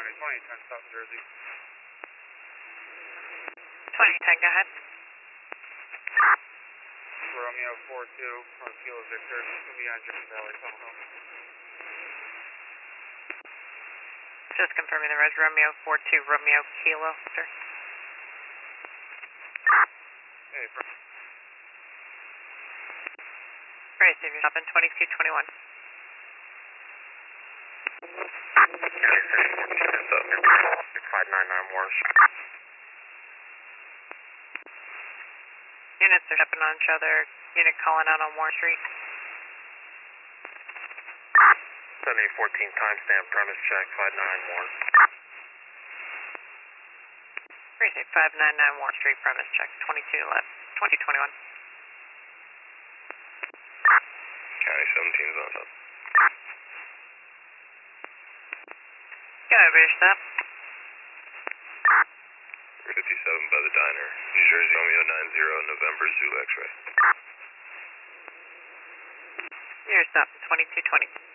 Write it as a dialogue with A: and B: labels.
A: County, 2010 South Jersey.
B: 2010, go ahead.
A: Romeo 42 from Kilo Victor, it's going to be on Jersey Valley, Tahoe.
B: Just confirming the res Romeo 42, Romeo Kilo, sir.
A: Hey, bro.
B: Great, so you're stopping 2221.
C: County 599 Warren Street.
B: Units are stepping on each other. Unit calling out on Warren Street.
C: 7814 timestamp, premise check, 59 Warren.
B: Great, 599 Warren Street, premise check, 2221.
C: County 17's on top.
B: Go ahead, ready to stop.
C: 57 by the diner, New Jersey, Romeo 90, November, Zulu X-ray.
B: You're stopping 2220.